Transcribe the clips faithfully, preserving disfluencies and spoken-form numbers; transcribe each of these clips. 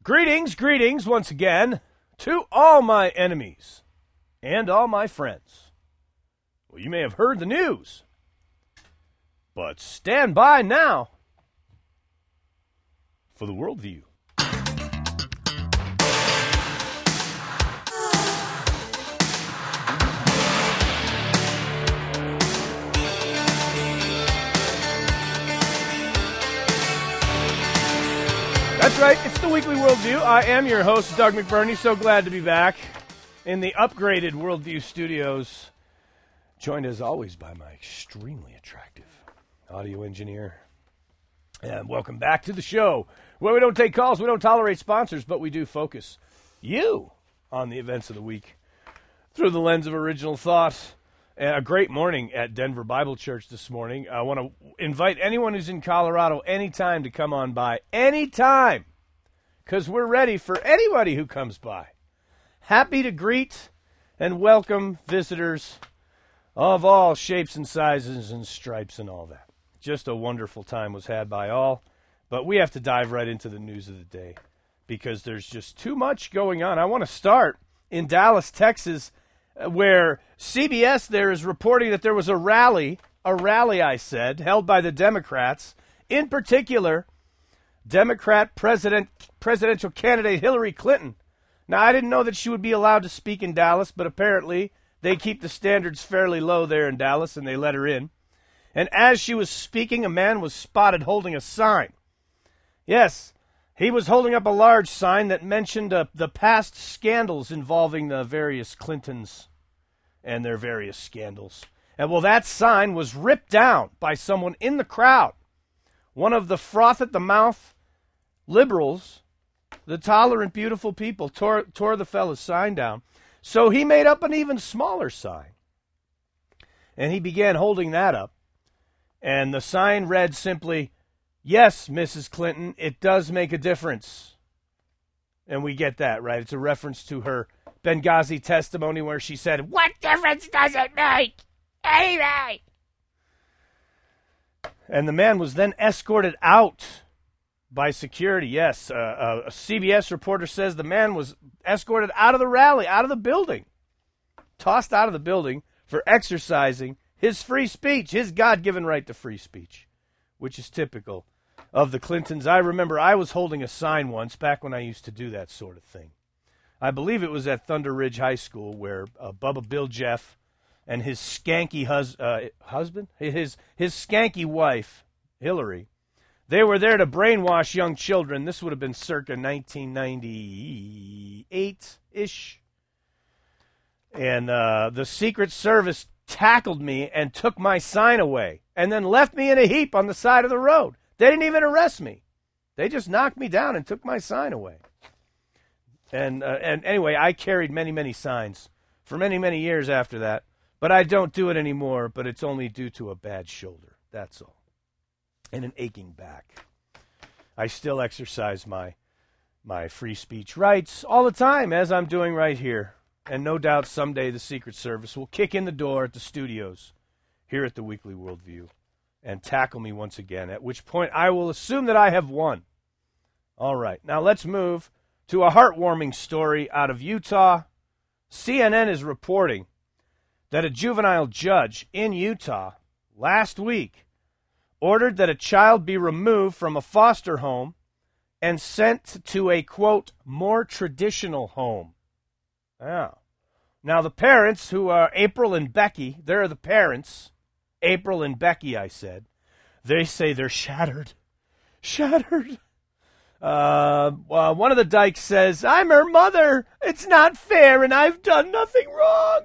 Greetings, greetings once again to all my enemies and all my friends. Well, you may have heard the news, but stand by now for the worldview. That's right, it's the Weekly Worldview. I am your host, Doug McBurney. So glad to be back in the upgraded Worldview studios, joined as always by my extremely attractive audio engineer. And welcome back to the show, where we don't take calls, we don't tolerate sponsors, but we do focus you on the events of the week through the lens of original thought. A great morning at Denver Bible Church this morning. I want to invite anyone who's in Colorado anytime to come on by. Anytime. Because we're ready for anybody who comes by. Happy to greet and welcome visitors of all shapes and sizes and stripes and all that. Just a wonderful time was had by all. But we have to dive right into the news of the day because there's just too much going on. I want to start in Dallas, Texas, where C B S there is reporting that there was a rally, a rally, I said, held by the Democrats, in particular, Democrat president, presidential candidate Hillary Clinton. Now, I didn't know that she would be allowed to speak in Dallas, but apparently they keep the standards fairly low there in Dallas, and they let her in. And as she was speaking, a man was spotted holding a sign. Yes, he was holding up a large sign that mentioned uh, the past scandals involving the various Clintons and their various scandals. And well, that sign was ripped down by someone in the crowd. One of the froth-at-the-mouth liberals, the tolerant, beautiful people, tore, tore the fella's sign down. So he made up an even smaller sign. And he began holding that up. And the sign read simply, "Yes, Missus Clinton, it does make a difference." And we get that, right? It's a reference to her Benghazi testimony where she said, "What difference does it make? Anyway." And the man was then escorted out by security. Yes, uh, a C B S reporter says the man was escorted out of the rally, out of the building, tossed out of the building for exercising his free speech, his God-given right to free speech, which is typical of the Clintons. I remember I was holding a sign once back when I used to do that sort of thing. I believe it was at Thunder Ridge High School where uh, Bubba Bill Jeff and his skanky hus- uh, husband, his his skanky wife, Hillary, they were there to brainwash young children. This would have been circa nineteen ninety-eight-ish. And uh, the Secret Service tackled me and took my sign away and then left me in a heap on the side of the road. They didn't even arrest me. They just knocked me down and took my sign away. And uh, and anyway, I carried many, many signs for many, many years after that. But I don't do it anymore, but it's only due to a bad shoulder. That's all. And an aching back. I still exercise my my free speech rights all the time, as I'm doing right here. And no doubt someday the Secret Service will kick in the door at the studios here at the Weekly Worldview and tackle me once again, at which point I will assume that I have won. All right, now let's move to a heartwarming story out of Utah. C N N is reporting that a juvenile judge in Utah last week ordered that a child be removed from a foster home and sent to a, quote, more traditional home. Yeah. Now, the parents, who are April and Becky, they're the parents. April and Becky, I said. They say they're shattered. Shattered. Uh, uh, one of the dykes says, "I'm her mother. It's not fair, and I've done nothing wrong."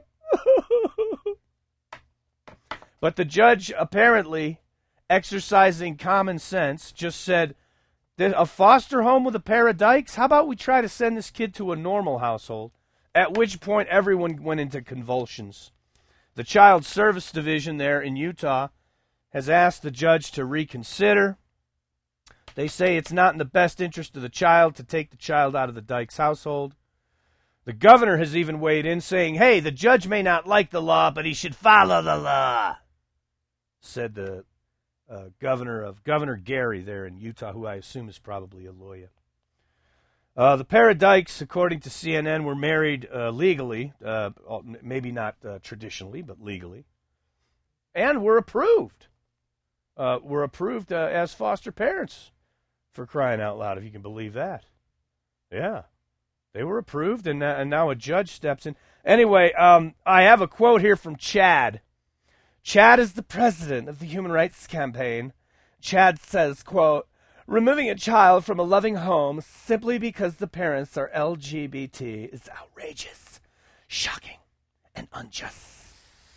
But the judge, apparently exercising common sense, just said, "A foster home with a pair of dykes? How about we try to send this kid to a normal household?" At which point everyone went into convulsions. The Child Service Division there in Utah has asked the judge to reconsider. They say it's not in the best interest of the child to take the child out of the Dykes household. The governor has even weighed in, saying, "Hey, the judge may not like the law, but he should follow the law," said the uh, governor of Governor Gary there in Utah, who I assume is probably a lawyer. Uh, the pair of dykes, according to C N N, were married uh, legally, uh, maybe not uh, traditionally, but legally, and were approved. Uh, were approved uh, as foster parents, for crying out loud, if you can believe that. Yeah, they were approved, and, uh, and now a judge steps in. Anyway, um, I have a quote here from Chad. Chad is the president of the Human Rights Campaign. Chad says, quote, "Removing a child from a loving home simply because the parents are L G B T is outrageous, shocking, and unjust."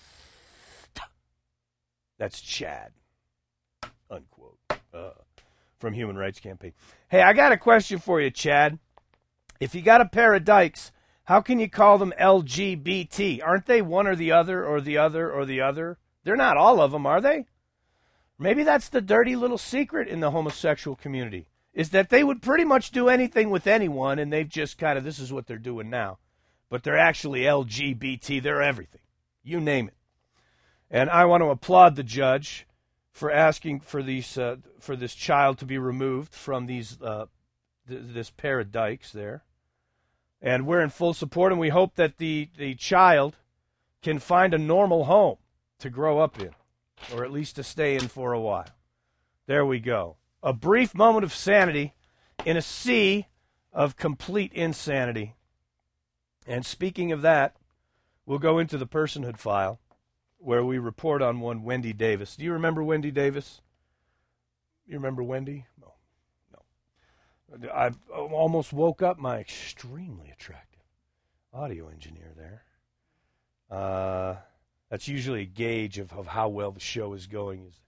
That's Chad, unquote, uh, from Human Rights Campaign. Hey, I got a question for you, Chad. If you got a pair of dykes, how can you call them L G B T? Aren't they one or the other or the other or the other? They're not all of them, are they? Maybe that's the dirty little secret in the homosexual community, is that they would pretty much do anything with anyone, and they've just kind of, this is what they're doing now. But they're actually L G B T. They're everything. You name it. And I want to applaud the judge for asking for these uh, for this child to be removed from these uh, th- this pair of dykes there. And we're in full support, and we hope that the, the child can find a normal home to grow up in, or at least to stay in for a while. There we go. A brief moment of sanity in a sea of complete insanity. And speaking of that, we'll go into the personhood file, where we report on one Wendy Davis. Do you remember Wendy Davis? You remember Wendy? No. No. I almost woke up my extremely attractive audio engineer there. Uh, that's usually a gauge of, of how well the show is going. Is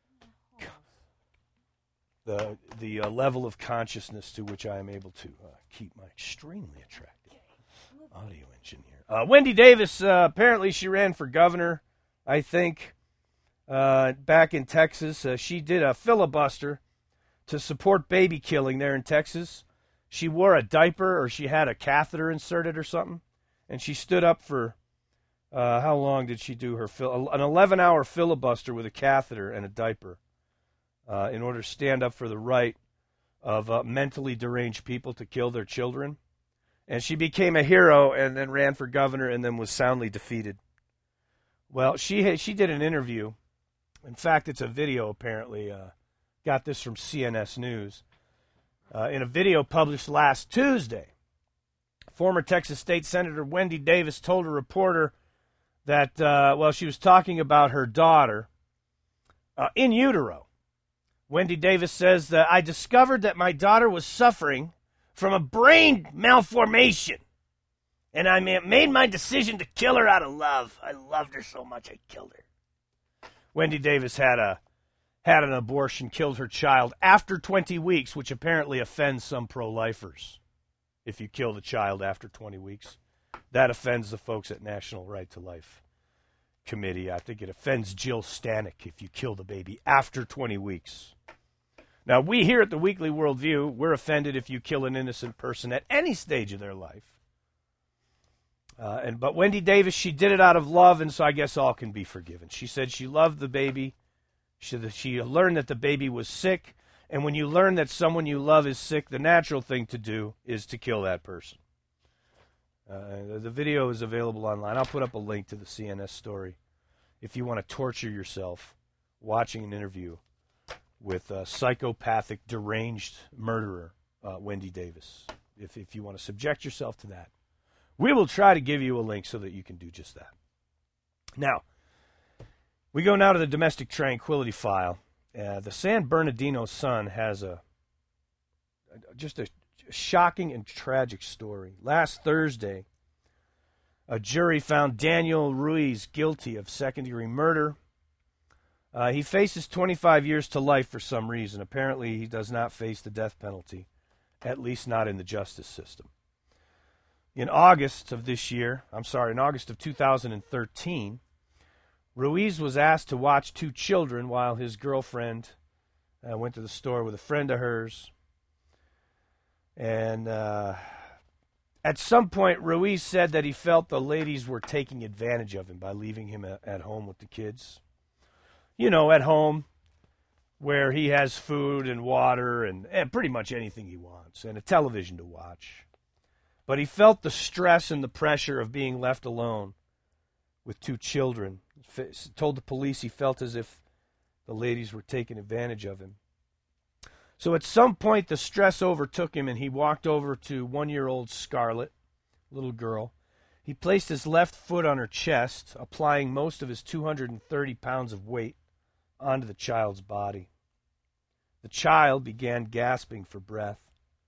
the the uh, level of consciousness to which I am able to uh, keep my extremely attractive audio engineer. Uh, Wendy Davis, uh, apparently she ran for governor, I think, uh, back in Texas. Uh, she did a filibuster to support baby killing there in Texas. She wore a diaper, or she had a catheter inserted or something, and she stood up for, uh, how long did she do her, fil- an eleven-hour filibuster with a catheter and a diaper uh, in order to stand up for the right of uh, mentally deranged people to kill their children. And she became a hero and then ran for governor and then was soundly defeated. Well, she she did an interview. In fact, it's a video, apparently. Uh, got this from C N S News. Uh, in a video published last Tuesday, former Texas State Senator Wendy Davis told a reporter that, uh, well, she was talking about her daughter uh, in utero. Wendy Davis says that I discovered that my daughter was suffering from a brain malformation, and I made my decision to kill her out of love. I loved her so much I killed her. Wendy Davis had a had an abortion, killed her child after twenty weeks, which apparently offends some pro-lifers. If you kill the child after twenty weeks, that offends the folks at National Right to Life Committee. I think it offends Jill Stanek if you kill the baby after twenty weeks. Now, we here at the Weekly Worldview, we're offended if you kill an innocent person at any stage of their life. Uh, and but Wendy Davis, she did it out of love, and so I guess all can be forgiven. She said she loved the baby. She, she learned that the baby was sick, and when you learn that someone you love is sick, the natural thing to do is to kill that person. Uh, the video is available online. I'll put up a link to the C N S story if you want to torture yourself watching an interview with a psychopathic, deranged murderer, uh, Wendy Davis. If, if you want to subject yourself to that, we will try to give you a link so that you can do just that. Now, we go now to the domestic tranquility file. Uh, the San Bernardino Sun has a just a shocking and tragic story. Last Thursday, a jury found Daniel Ruiz guilty of second-degree murder. Uh, he faces twenty-five years to life for some reason. Apparently, he does not face the death penalty, at least not in the justice system. In August of this year, I'm sorry, in August of two thousand thirteen, Ruiz was asked to watch two children while his girlfriend uh, went to the store with a friend of hers. And uh, at some point, Ruiz said that he felt the ladies were taking advantage of him by leaving him at, at home with the kids. You know, at home, where he has food and water and, and pretty much anything he wants and a television to watch. But he felt the stress and the pressure of being left alone with two children. He told the police he felt as if the ladies were taking advantage of him. So at some point, the stress overtook him, and he walked over to one-year-old Scarlett, little girl. He placed his left foot on her chest, applying most of his two hundred thirty pounds of weight onto the child's body. The child began gasping for breath.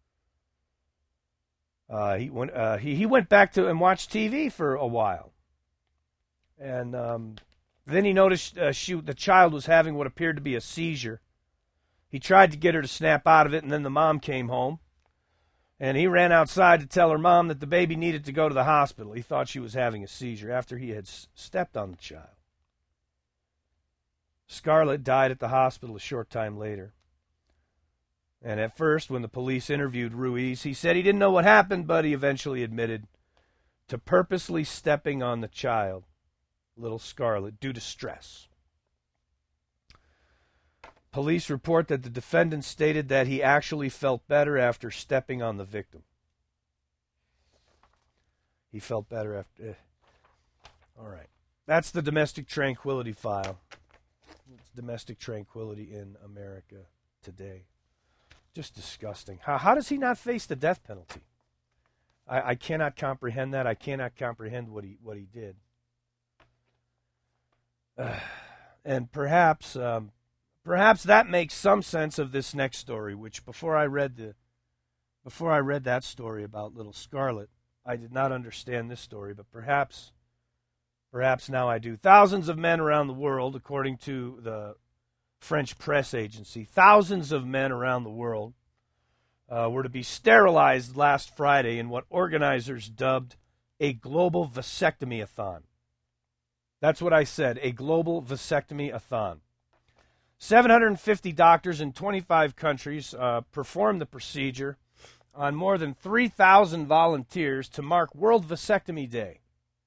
Uh, he went. Uh, he he went back to and watched T V for a while, and um, then he noticed uh, she the child was having what appeared to be a seizure. He tried to get her to snap out of it, and then the mom came home, and he ran outside to tell her mom that the baby needed to go to the hospital. He thought she was having a seizure after he had s- stepped on the child. Scarlett died at the hospital a short time later. And at first, when the police interviewed Ruiz, he said he didn't know what happened, but he eventually admitted to purposely stepping on the child, little Scarlett, due to stress. Police report that the defendant stated that he actually felt better after stepping on the victim. He felt better after... Eh. All right. That's the domestic tranquility file. It's domestic tranquility in America today. Just disgusting. How, how does he not face the death penalty? I, I cannot comprehend that. I cannot comprehend what he what he did. Uh, and perhaps... Um, Perhaps that makes some sense of this next story, which before I read the before I read that story about little Scarlett, I did not understand this story, but perhaps perhaps now I do. Thousands of men around the world, according to the French press agency, thousands of men around the world uh, were to be sterilized last Friday in what organizers dubbed a global vasectomy-a-thon. That's what I said, a global vasectomy-a-thon. seven hundred fifty doctors in twenty-five countries uh, performed the procedure on more than three thousand volunteers to mark World Vasectomy Day.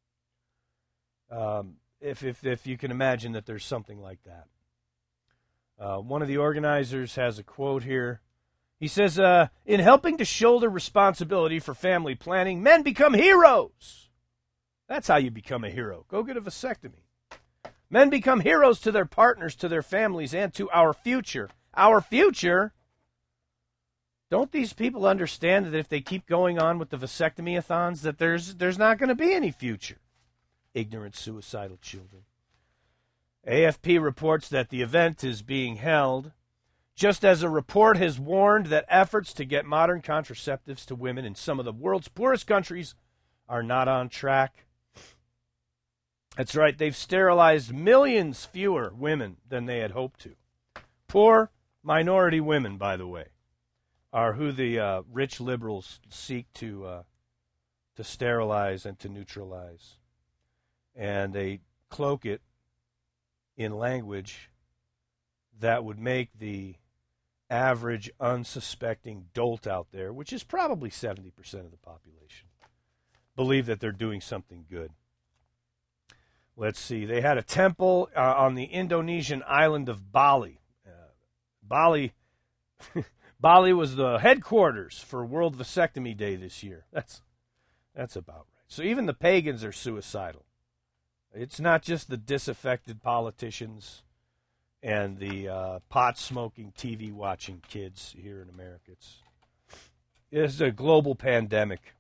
Um, if, if, if you can imagine that there's something like that. Uh, one of the organizers has a quote here. He says, uh, in helping to shoulder responsibility for family planning, men become heroes. That's how you become a hero. Go get a vasectomy. Men become heroes to their partners, to their families, and to our future. Our future? Don't these people understand that if they keep going on with the vasectomy-a-thons, that there's there's not going to be any future? Ignorant, suicidal children. A F P reports that the event is being held just as a report has warned that efforts to get modern contraceptives to women in some of the world's poorest countries are not on track. That's right, they've sterilized millions fewer women than they had hoped to. Poor minority women, by the way, are who the uh, rich liberals seek to uh, to sterilize and to neutralize. And they cloak it in language that would make the average unsuspecting dolt out there, which is probably seventy percent of the population, believe that they're doing something good. Let's see. They had a temple uh, on the Indonesian island of Bali. Uh, Bali, Bali was the headquarters for World Vasectomy Day this year. That's that's about right. So even the pagans are suicidal. It's not just the disaffected politicians and the uh, pot-smoking, T V-watching kids here in America. It's, it's a global pandemic.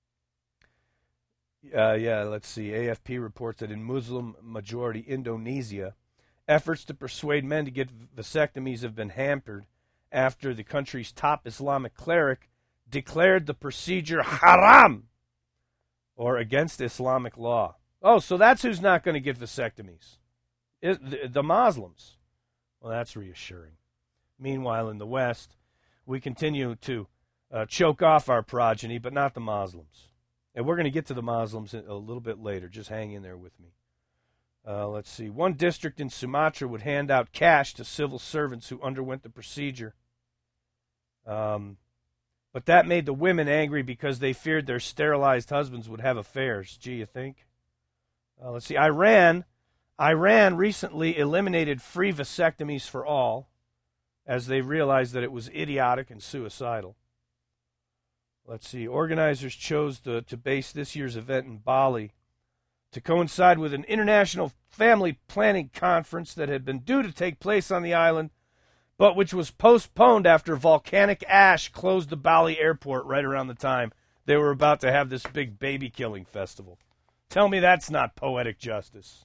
Uh, yeah, let's see. A F P reports that in Muslim-majority Indonesia, efforts to persuade men to get vasectomies have been hampered after the country's top Islamic cleric declared the procedure haram, or against Islamic law. Oh, so that's who's not going to get vasectomies. It, the, the Muslims. Well, that's reassuring. Meanwhile, in the West, we continue to uh, choke off our progeny, but not the Muslims. And we're going to get to the Muslims a little bit later. Just hang in there with me. Uh, let's see. One district in Sumatra would hand out cash to civil servants who underwent the procedure. Um, but that made the women angry because they feared their sterilized husbands would have affairs. Gee, you think? Uh, let's see. Iran, Iran recently eliminated free vasectomies for all. as they realized that it was idiotic and suicidal. Let's see. Organizers chose to, to base this year's event in Bali to coincide with an international family planning conference that had been due to take place on the island, but which was postponed after volcanic ash closed the Bali airport right around the time they were about to have this big baby killing festival. Tell me that's not poetic justice.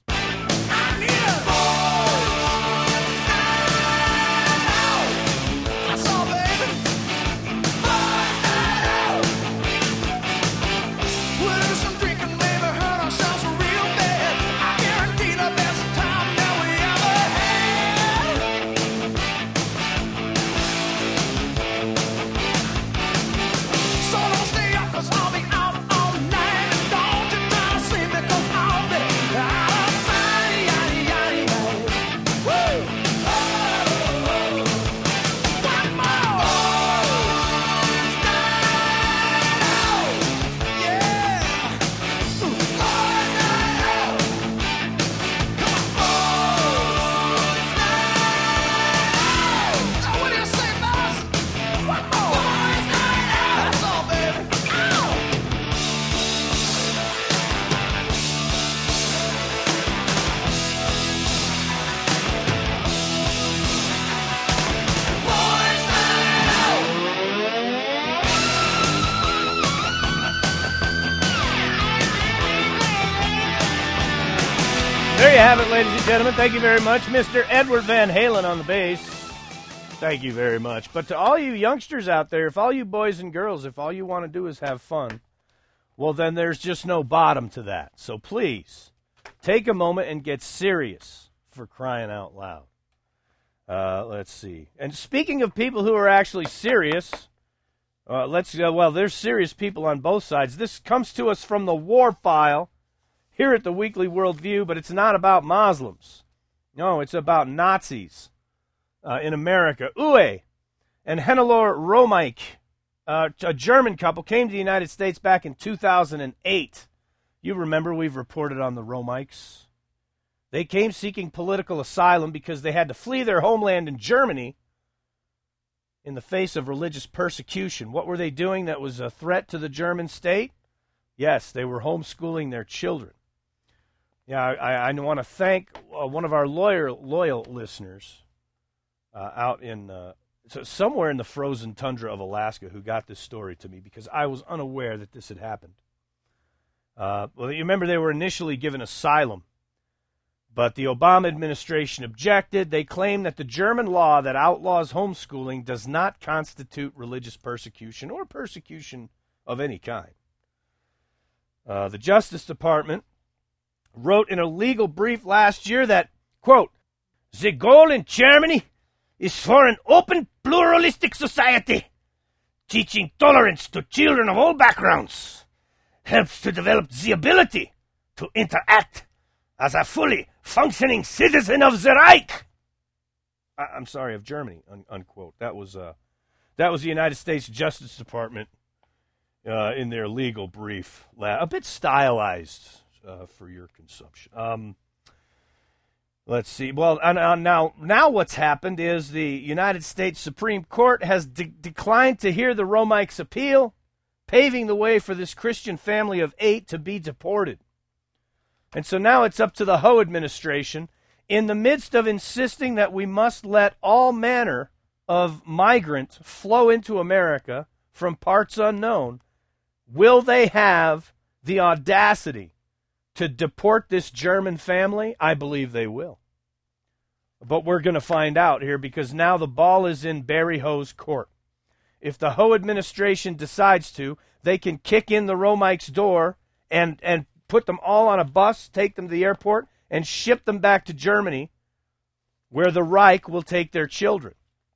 There you have it, ladies and gentlemen. Thank you very much. Mister Edward Van Halen on the bass. Thank you very much. But to all you youngsters out there, if all you boys and girls, if all you want to do is have fun, well, then there's just no bottom to that. So please, take a moment and get serious, for crying out loud. Uh, let's see. And speaking of people who are actually serious, uh, let's uh, well, there's serious people on both sides. This comes to us from the War File here at the Weekly Worldview, but it's not about Muslims. No, it's about Nazis uh, in America. Uwe and Hannelore Romeich, uh, a German couple, came to the United States back in two thousand eight. You remember we've reported on the Romeichs. They came seeking political asylum because they had to flee their homeland in Germany in the face of religious persecution. What were they doing that was a threat to the German state? Yes, they were homeschooling their children. Yeah, I, I want to thank uh, one of our loyal, loyal listeners uh, out in uh, so somewhere in the frozen tundra of Alaska who got this story to me because I was unaware that this had happened. Uh, well, you remember they were initially given asylum, but the Obama administration objected. They claimed that the German law that outlaws homeschooling does not constitute religious persecution or persecution of any kind. Uh, the Justice Department wrote in a legal brief last year that, quote, "The goal in Germany is for an open, pluralistic society. Teaching tolerance to children of all backgrounds helps to develop the ability to interact as a fully functioning citizen of the Reich." I- I'm sorry, of Germany, un- unquote. That was uh, that was the United States Justice Department uh, in their legal brief. La- a bit stylized uh, for your consumption. Um, let's see. Well, uh, now, now what's happened is the United States Supreme Court has de- declined to hear the Romeich's appeal, paving the way for this Christian family of eight to be deported. And so now it's up to the Ho administration, in the midst of insisting that we must let all manner of migrant flow into America from parts unknown, will they have the audacity to deport this German family? I believe they will. But we're going to find out here because now the ball is in Barry Ho's court. If the Ho administration decides to, they can kick in the Romeich's door and, and put them all on a bus, take them to the airport, and ship them back to Germany, where the Reich will take their children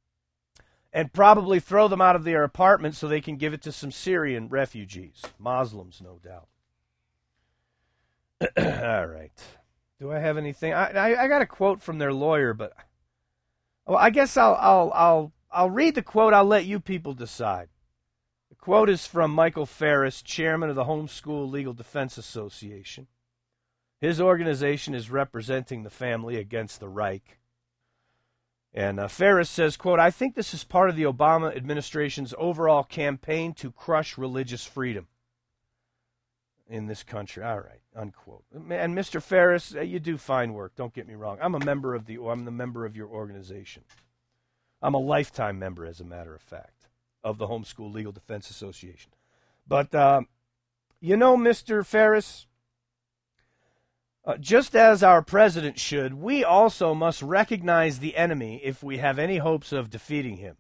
and probably throw them out of their apartment so they can give it to some Syrian refugees, Muslims, no doubt. All right. Do I have anything? I, I I got a quote from their lawyer, but well, I guess I'll I'll I'll I'll read the quote. I'll let you people decide. The quote is from Michael Ferris, chairman of the Homeschool Legal Defense Association. His organization is representing the family against the Reich. And uh, Ferris says, quote, I think this is part of the Obama administration's overall campaign to crush religious freedom in this country. All right, unquote. And Mister Ferris, you do fine work. Don't get me wrong. I'm a member of the, I'm the member of your organization. I'm a lifetime member, as a matter of fact, of the Homeschool Legal Defense Association. But, uh, you know, Mister Ferris, uh, just as our president should, we also must recognize the enemy if we have any hopes of defeating him.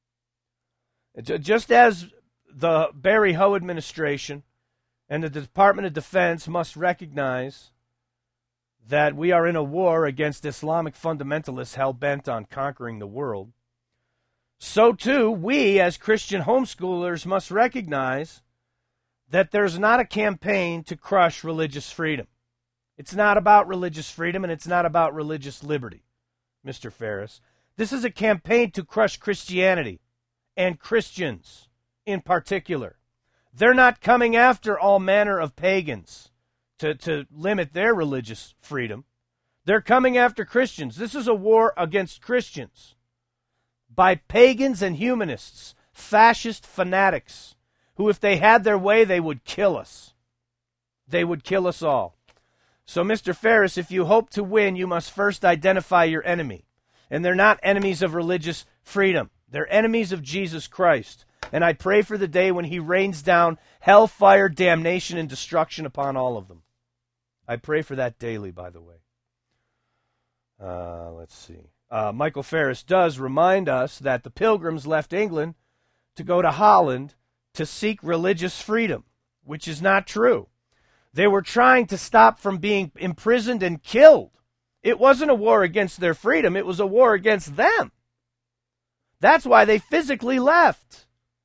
Just as the Barry Ho administration and the Department of Defense must recognize that we are in a war against Islamic fundamentalists hell-bent on conquering the world, so too we as Christian homeschoolers must recognize that there's not a campaign to crush religious freedom. It's not about religious freedom, and it's not about religious liberty, Mister Ferris. This is a campaign to crush Christianity and Christians in particular. They're not coming after all manner of pagans to, to limit their religious freedom. They're coming after Christians. This is a war against Christians by pagans and humanists, fascist fanatics, who, if they had their way, they would kill us. They would kill us all. So, Mister Ferris, if you hope to win, you must first identify your enemy. And they're not enemies of religious freedom. They're enemies of Jesus Christ. And I pray for the day when he rains down hellfire, damnation, and destruction upon all of them. I pray for that daily, by the way. Uh, let's see. Uh, Michael Ferris does remind us that the Pilgrims left England to go to Holland to seek religious freedom, which is not true. They were trying to stop from being imprisoned and killed. It wasn't a war against their freedom. It was a war against them. That's why they physically left.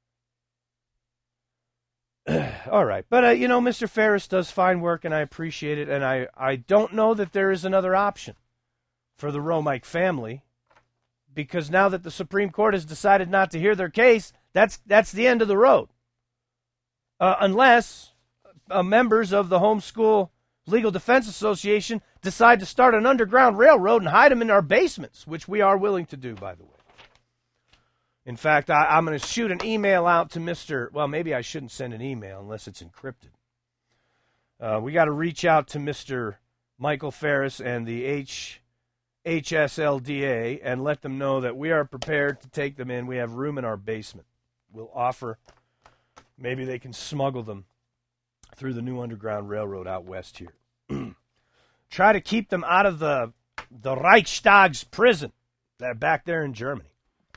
All right. But, uh, you know, Mister Ferris does fine work, and I appreciate it. And I, I don't know that there is another option for the Romike family, because now that the Supreme Court has decided not to hear their case, that's, that's the end of the road. Uh, unless... Uh, members of the Homeschool Legal Defense Association decide to start an underground railroad and hide them in our basements, which we are willing to do, by the way. In fact, I, I'm going to shoot an email out to Mister Well, maybe I shouldn't send an email unless it's encrypted. Uh, we got to reach out to Mister Michael Ferris and the H HSLDA and let them know that we are prepared to take them in. We have room in our basement. We'll offer, maybe they can smuggle them through the new Underground Railroad out west here. Try to keep them out of the the Reichstag's prison. They're back there in Germany.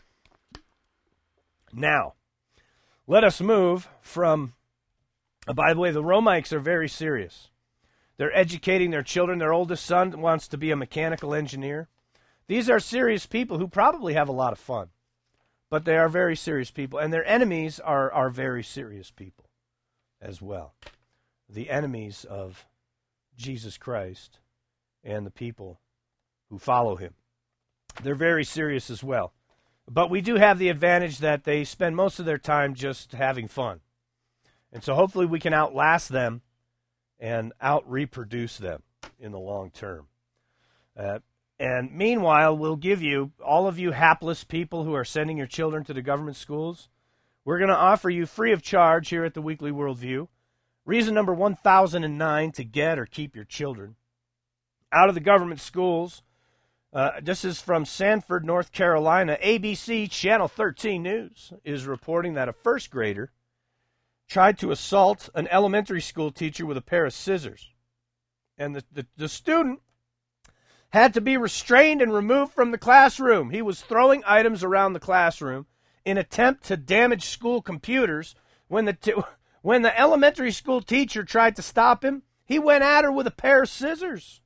Now, let us move from... Uh, by the way, the Romikes are very serious. They're educating their children. Their oldest son wants to be a mechanical engineer. These are serious people who probably have a lot of fun. But they are very serious people. And their enemies are, are very serious people as well. The enemies of Jesus Christ and the people who follow him. They're very serious as well. But we do have the advantage that they spend most of their time just having fun. And so hopefully we can outlast them and out-reproduce them in the long term. Uh, and meanwhile, we'll give you, all of you hapless people who are sending your children to the government schools, we're going to offer you free of charge here at the Weekly Worldview, reason number one thousand nine to get or keep your children out of the government schools. Uh, this is from Sanford, North Carolina. A B C Channel thirteen News is reporting that a first grader tried to assault an elementary school teacher with a pair of scissors. And the, the, the student had to be restrained and removed from the classroom. He was throwing items around the classroom in attempt to damage school computers. When the t- when the elementary school teacher tried to stop him, he went at her with a pair of scissors.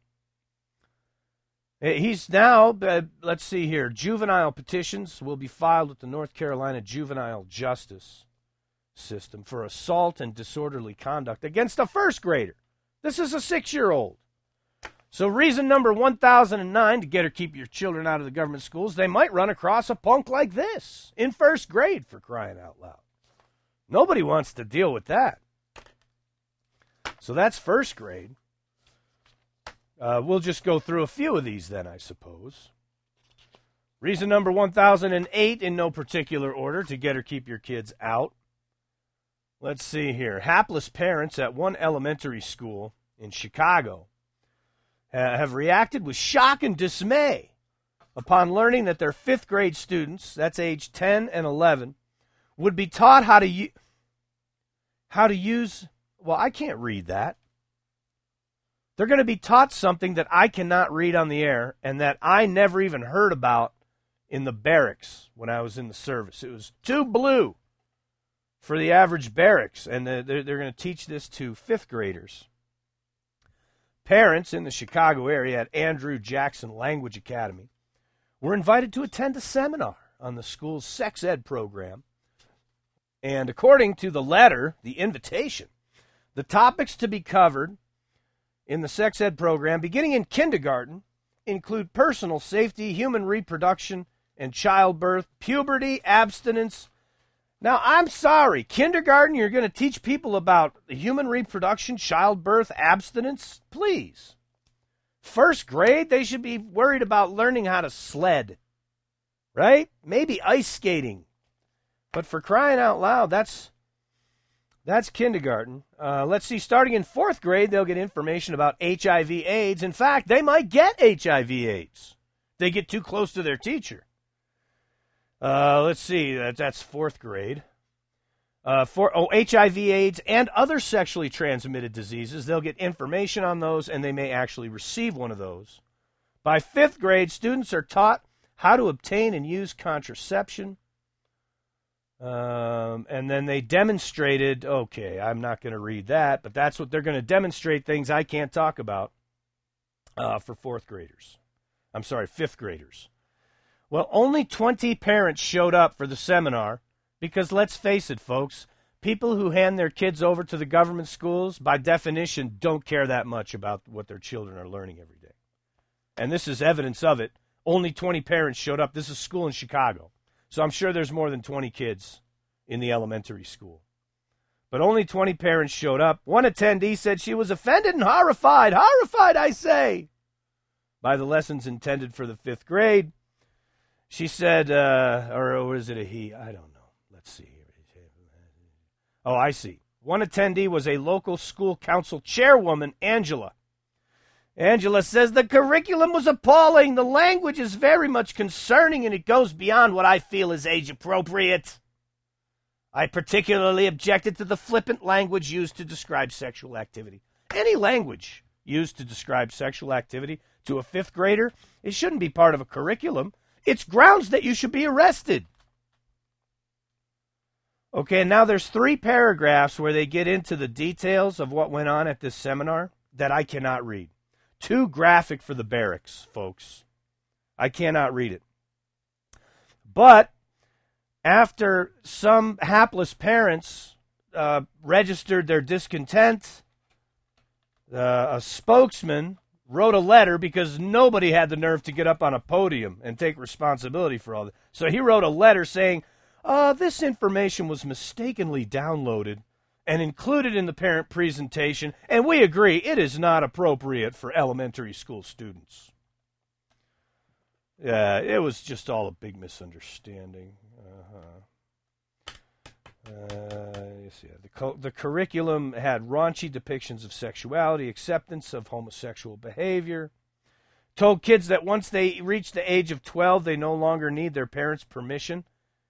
He's now, uh, let's see here, juvenile petitions will be filed with the North Carolina Juvenile Justice System for assault and disorderly conduct against a first grader. This is a six-year-old. So reason number one thousand nine to get or keep your children out of the government schools, they might run across a punk like this in first grade, for crying out loud. Nobody wants to deal with that. So that's first grade. Uh, we'll just go through a few of these then, I suppose. Reason number one thousand eight, in no particular order, to get or keep your kids out. Let's see here. Hapless parents at one elementary school in Chicago uh, have reacted with shock and dismay upon learning that their fifth grade students, that's age ten and eleven, would be taught how to u- how to use, well, I can't read that. They're going to be taught something that I cannot read on the air and that I never even heard about in the barracks when I was in the service. It was too blue for the average barracks, and they're, they're going to teach this to fifth graders. Parents in the Chicago area at Andrew Jackson Language Academy were invited to attend a seminar on the school's sex ed program. And according to the letter, the invitation, the topics to be covered in the sex ed program beginning in kindergarten include personal safety, human reproduction and childbirth, puberty, abstinence. Now, I'm sorry, kindergarten, you're going to teach people about human reproduction, childbirth, abstinence? Please. First grade, they should be worried about learning how to sled, right? Maybe ice skating. But for crying out loud, that's that's kindergarten. Uh, let's see, starting in fourth grade, they'll get information about H I V AIDS. In fact, they might get H I V AIDS. They get too close to their teacher. Uh, let's see, that, that's fourth grade. Uh, for oh, H I V AIDS and other sexually transmitted diseases, they'll get information on those, and they may actually receive one of those. By fifth grade, students are taught how to obtain and use contraception. Um, and then they demonstrated, okay, I'm not going to read that, but that's what they're going to demonstrate, things I can't talk about uh, for fourth graders. I'm sorry, fifth graders. Well, only twenty parents showed up for the seminar because, let's face it, folks, people who hand their kids over to the government schools, by definition, don't care that much about what their children are learning every day. And this is evidence of it. Only twenty parents showed up. This is a school in Chicago. So I'm sure there's more than twenty kids in the elementary school. But only twenty parents showed up. One attendee said she was offended and horrified, horrified, I say, by the lessons intended for the fifth grade. She said, uh, or, or is it a he? I don't know. Let's see. Oh, I see. One attendee was a local school council chairwoman, Angela. Angela says the curriculum was appalling. The language is very much concerning, and it goes beyond what I feel is age appropriate. I particularly objected to the flippant language used to describe sexual activity. Any language used to describe sexual activity to a fifth grader, it shouldn't be part of a curriculum. It's grounds that you should be arrested. Okay, and now there's three paragraphs where they get into the details of what went on at this seminar that I cannot read. Too graphic for the barracks, folks. I cannot read it. But after some hapless parents uh, registered their discontent, uh, a spokesman wrote a letter because nobody had the nerve to get up on a podium and take responsibility for all that. So he wrote a letter saying, uh, this information was mistakenly downloaded and included in the parent presentation, and we agree it is not appropriate for elementary school students. Yeah, it was just all a big misunderstanding. Uh-huh. Uh, yes, yeah. the, co- the curriculum had raunchy depictions of sexuality, acceptance of homosexual behavior, told kids that once they reach the age of twelve, they no longer need their parents' permission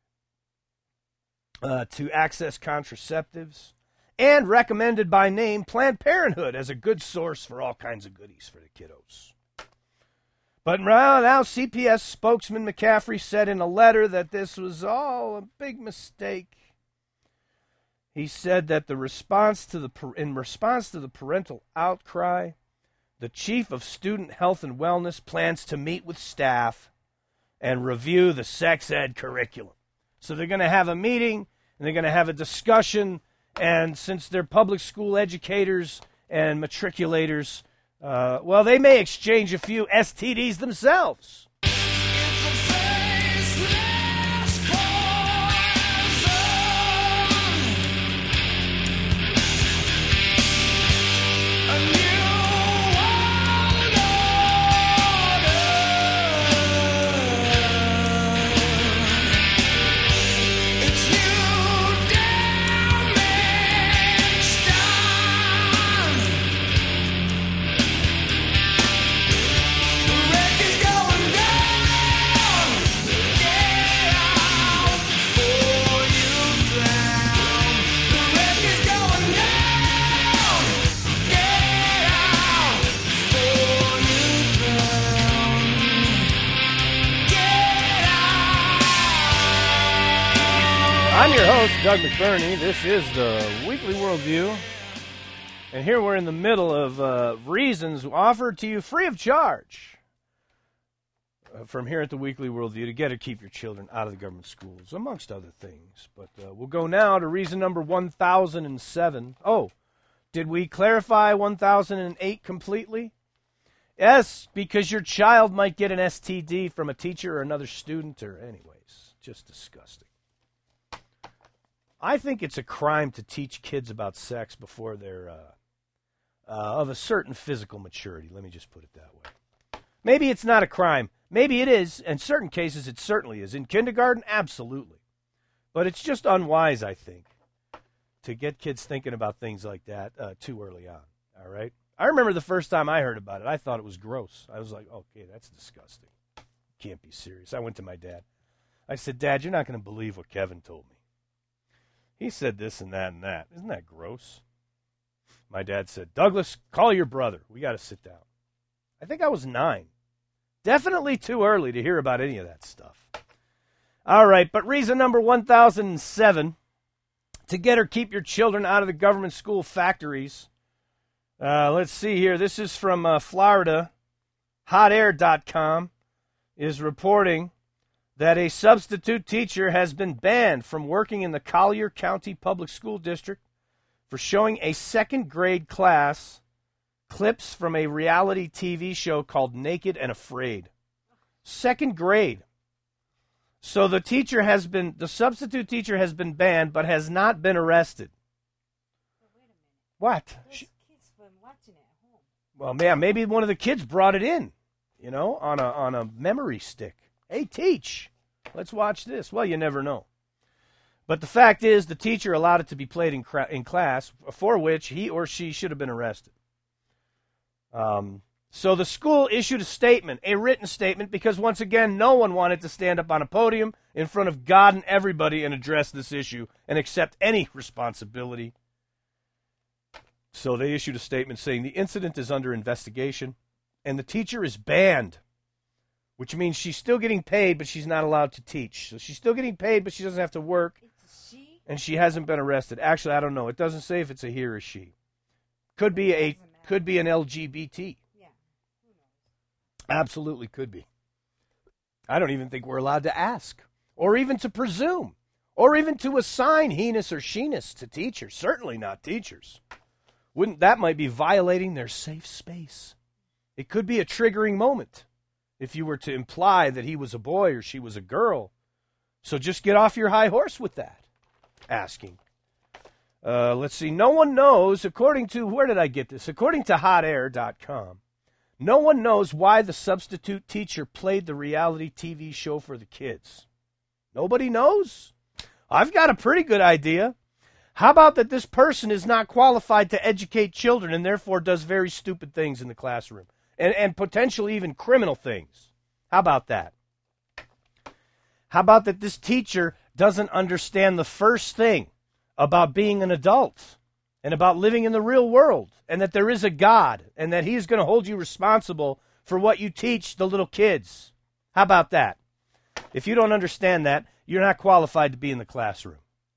uh, to access contraceptives, and recommended by name Planned Parenthood as a good source for all kinds of goodies for the kiddos. But now, now C P S spokesman McCaffrey said in a letter that this was all a big mistake. He said that the response to the in response to the parental outcry, the chief of student health and wellness plans to meet with staff and review the sex ed curriculum. So they're going to have a meeting and they're going to have a discussion. And since they're public school educators and matriculators, uh, well, they may exchange a few S T Ds themselves. host, Doug McBurney. This is the Weekly Worldview. And here we're in the middle of uh, reasons offered to you free of charge uh, from here at the Weekly Worldview to get or keep your children out of the government schools, amongst other things. But uh, we'll go now to reason number one thousand seven. Oh, did we clarify one thousand eight completely? Yes, because your child might get an S T D from a teacher or another student, or anyways, just disgusting. I think it's a crime to teach kids about sex before they're uh, uh, of a certain physical maturity. Let me just put it that way. Maybe it's not a crime. Maybe it is. In certain cases, it certainly is. In kindergarten, absolutely. But it's just unwise, I think, to get kids thinking about things like that uh, too early on. All right? I remember the first time I heard about it, I thought it was gross. I was like, okay, that's disgusting. Can't be serious. I went to my dad. I said, Dad, you're not going to believe what Kevin told me. He said this and that and that. Isn't that gross? My dad said, Douglas, call your brother. We got to sit down. I think I was nine. Definitely too early to hear about any of that stuff. All right, but reason number one thousand seven, to get or keep your children out of the government school factories. Uh, let's see here. This is from uh, Florida. hot air dot com is reporting that a substitute teacher has been banned from working in the Collier County Public School District for showing a second grade class clips from a reality T V show called Naked and Afraid. Second grade. So the teacher has been, the substitute teacher has been banned but has not been arrested. But wait a minute. What? Those She, kids were watching at home. well, man, maybe one of the kids brought it in, you know, on a on a memory stick. Hey, teach. Let's watch this. Well, you never know. But the fact is, the teacher allowed it to be played in, cra- in class, for which he or she should have been arrested. Um, so the school issued a statement, a written statement, because once again, no one wanted to stand up on a podium in front of God and everybody and address this issue and accept any responsibility. So they issued a statement saying the incident is under investigation and the teacher is banned. Which means she's still getting paid, but she's not allowed to teach. So she's still getting paid, but she doesn't have to work. It's a she? And she hasn't been arrested. Actually, I don't know. It doesn't say if it's a he or a she. Could be a could be an L G B T. Yeah. Who knows? Absolutely could be. I don't even think we're allowed to ask, or even to presume, or even to assign he-ness or she-ness to teachers. Certainly not teachers. Wouldn't that might be violating their safe space? It could be a triggering moment if you were to imply that he was a boy or she was a girl. So just get off your high horse with that asking. Uh, let's see. No one knows, according to, where did I get this? According to hot air dot com, no one knows why the substitute teacher played the reality T V show for the kids. Nobody knows? I've got a pretty good idea. How about that this person is not qualified to educate children and therefore does very stupid things in the classroom? And, and potentially even criminal things. How about that? How about that this teacher doesn't understand the first thing about being an adult and about living in the real world, and that there is a God and that he's going to hold you responsible for what you teach the little kids? How about that? If you don't understand that, you're not qualified to be in the classroom.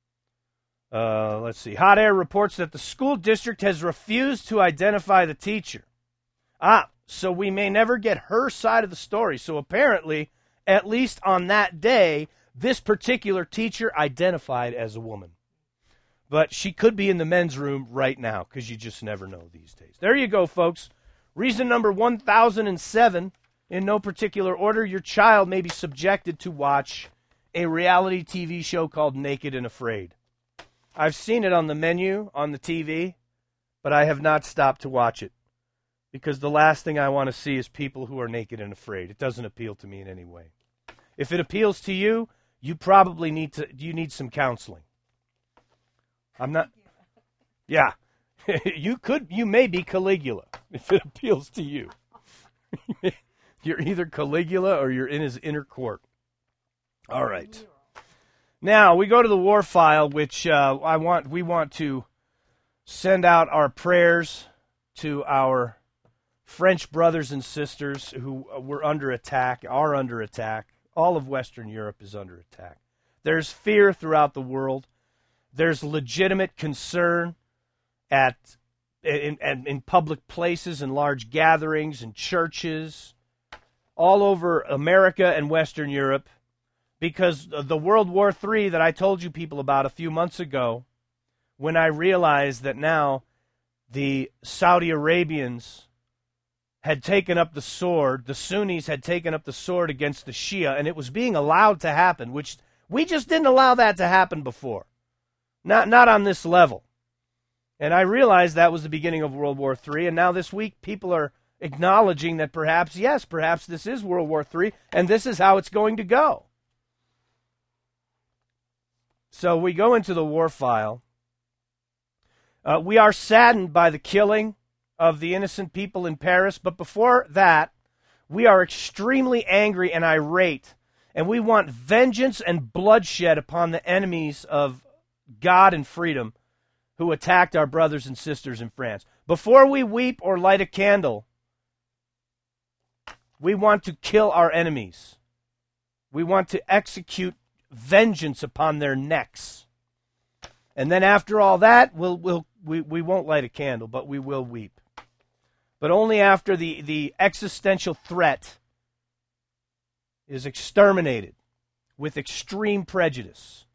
Uh, let's see. Hot Air reports that the school district has refused to identify the teacher. Ah, so we may never get her side of the story. So apparently, at least on that day, this particular teacher identified as a woman. But she could be in the men's room right now, because you just never know these days. There you go, folks. Reason number one thousand seven, in no particular order, your child may be subjected to watch a reality T V show called Naked and Afraid. I've seen it on the menu on the T V, but I have not stopped to watch it. Because the last thing I want to see is people who are naked and afraid. It doesn't appeal to me in any way. If it appeals to you, you probably need to you need some counseling. I'm not. Yeah. you could you may be Caligula if it appeals to you. You're either Caligula or you're in his inner court. All right. Now we go to the war file, which uh, I want we want to send out our prayers to our French brothers and sisters who were under attack, are under attack. All of Western Europe is under attack. There's fear throughout the world. There's legitimate concern at in, in, in public places and large gatherings and churches all over America and Western Europe, because the World War Three that I told you people about a few months ago, when I realized that now the Saudi Arabians had taken up the sword, the Sunnis had taken up the sword against the Shia, and it was being allowed to happen, which we just didn't allow that to happen before. Not, not on this level. And I realized that was the beginning of World War Three, and now this week people are acknowledging that perhaps, yes, perhaps this is World War Three, and this is how it's going to go. So we go into the war file. Uh, we are saddened by the killing of the innocent people in Paris, but before that, we are extremely angry and irate, and we want vengeance and bloodshed upon the enemies of God and freedom who attacked our brothers and sisters in France. Before we weep or light a candle, we want to kill our enemies. We want to execute vengeance upon their necks. And then after all that, we'll, we'll, we, we won't light a candle, but we will weep. But only after the, the existential threat is exterminated with extreme prejudice.